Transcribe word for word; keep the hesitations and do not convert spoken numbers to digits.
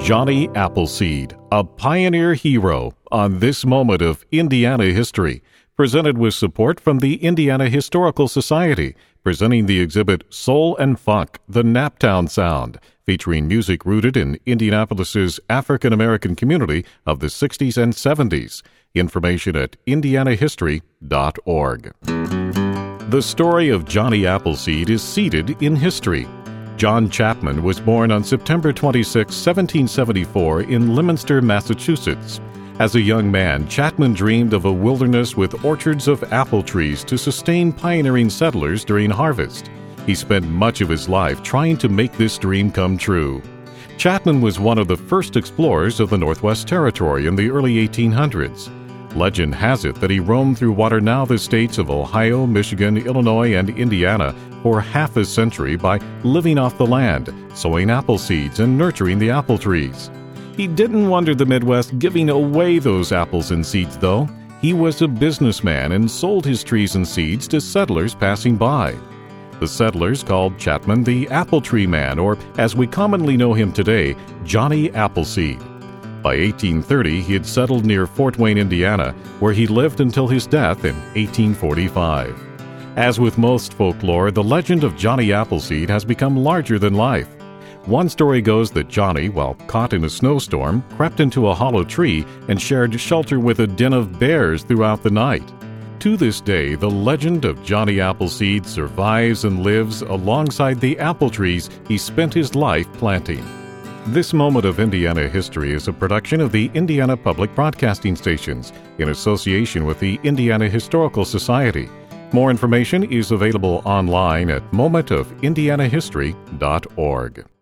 Johnny Appleseed, a pioneer hero, on this moment of Indiana history, presented with support from the Indiana Historical Society, presenting the exhibit Soul and Funk, the Naptown Sound, featuring music rooted in Indianapolis's African-American community of the sixties and seventies. Information at indiana history dot org. The story of Johnny Appleseed is seated in history. John Chapman was born on September twenty-sixth, seventeen seventy-four in Leominster, Massachusetts. As a young man, Chapman dreamed of a wilderness with orchards of apple trees to sustain pioneering settlers during harvest. He spent much of his life trying to make this dream come true. Chapman was one of the first explorers of the Northwest Territory in the early eighteen hundreds. Legend has it that he roamed through what are now the states of Ohio, Michigan, Illinois, and Indiana for half a century by living off the land, sowing apple seeds, and nurturing the apple trees. He didn't wander the Midwest giving away those apples and seeds, though. He was a businessman and sold his trees and seeds to settlers passing by. The settlers called Chapman the Apple Tree Man, or as we commonly know him today, Johnny Appleseed. By eighteen thirty, he had settled near Fort Wayne, Indiana, where he lived until his death in eighteen forty-five. As with most folklore, the legend of Johnny Appleseed has become larger than life. One story goes that Johnny, while caught in a snowstorm, crept into a hollow tree and shared shelter with a den of bears throughout the night. To this day, the legend of Johnny Appleseed survives and lives alongside the apple trees he spent his life planting. This moment of Indiana history is a production of the Indiana Public Broadcasting Stations in association with the Indiana Historical Society. More information is available online at moment of indiana history dot org.